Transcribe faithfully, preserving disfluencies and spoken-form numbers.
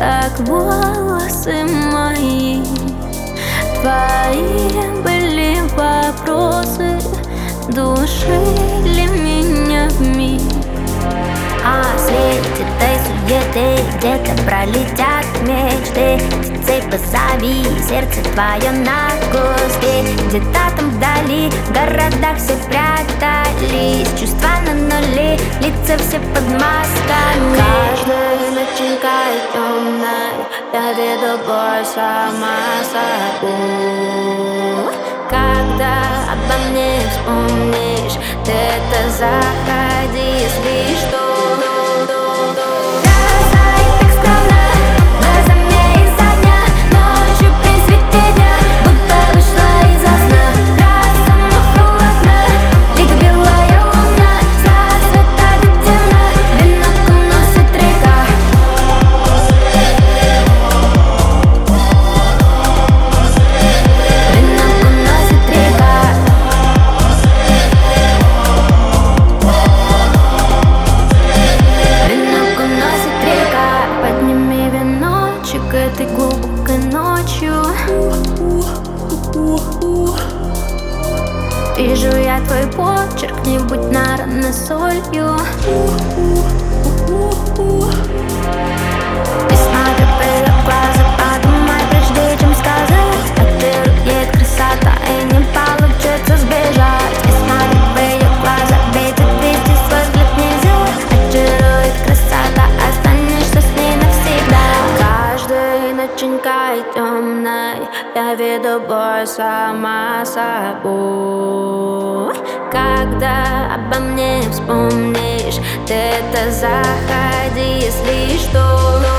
как волосы мои. Твои были вопросы, душили меня вмиг. А среди этой суеты где-то пролетят мечты. Птицей позови, сердце твое на куски. Где-то там вдали, в городах все прятались. Чувства на нуле, лица все под масками. Каждая ночинка темная, я веду бой сама собой. Когда обо мне вспомнишь, ты это заходи, если что. Этой глубокой ночью вижу я твой почерк, не будь на раны солью. И смотрю в ее глаза, подумай, прежде чем сказать. Очарует красота и не получится сбежать. И смотрю в ее глаза, ведь отвести свой взгляд нельзя. Очарует красота, останешься с ней навсегда. Ночинка темной, я веду бой сама собой. Когда обо мне вспомнишь, ты это заходи, если что.